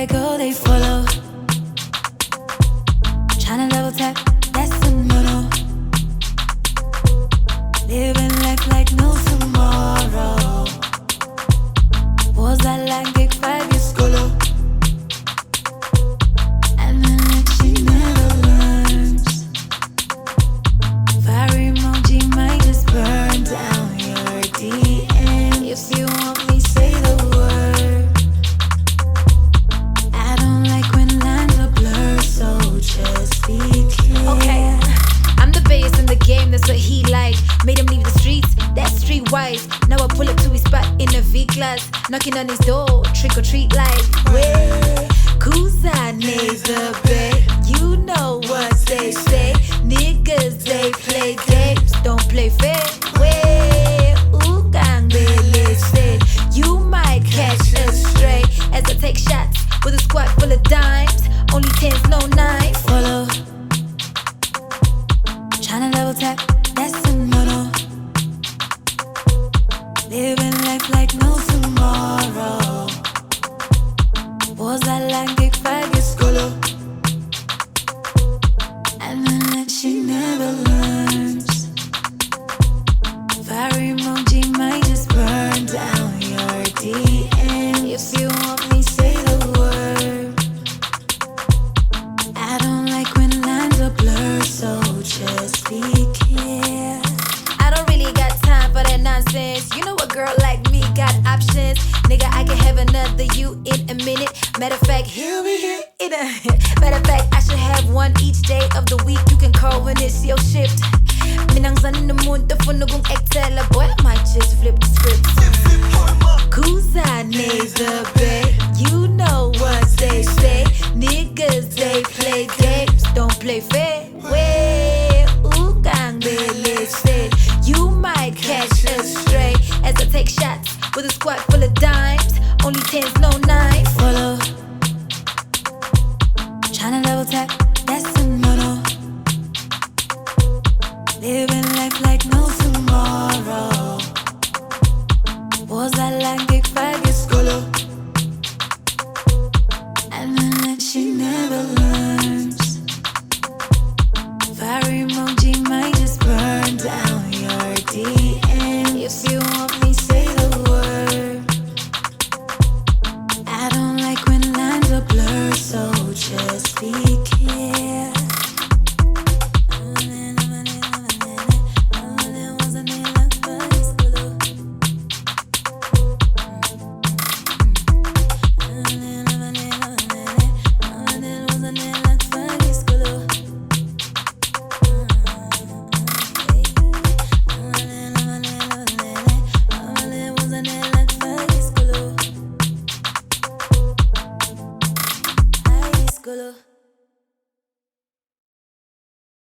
I go, they follow. Tryna double tap, that's a no-no. Living life like no tomorrow. Was I like big 5 years scholar? And then like she never learns. Fire emoji might just burn down your DM. If you want me, say the word. I don't like when lines are blurred, so just be clear. Okay, I'm the bass in the game, that's what he like. Made him leave the streets, that's streetwise. Now I pull up to his spot in a V-Class, knocking on his door, trick or treat like. Way, Kusa neighbor, babe. You know what they say. Niggas, they play games, don't play fair. Way, Ugang Billy said, you might catch a stray as I take shots with a squad full of dimes. Only 10s, no 9s. Follow. Tryna double tap, that's a no-no. Living life like no tomorrow. Was I like big 5 years scholar? And then like she never learns. Fire emoji might just burn down your DM. If you want me, say the word. I don't like when lines are blurred, so just be clear. I don't really got time for that nonsense. You know a girl like me got options. Nigga, I can have another you in a minute. Matter of fact, here we here in a matter of fact, I should have one each day of the week. You can call when it's your shift. Minang sun in the moon, the phone kung Excel. Boy, I might just flip the script. Kusa neighbor, babe. You know what they say. Niggas, they play games, don't play fair. Way, Ugang Billy said, you might catch a stray as I take shots with a squad full of dimes. Only 10s, no 9s. Follow. Tryna double tap, that's a no-no. Living life like no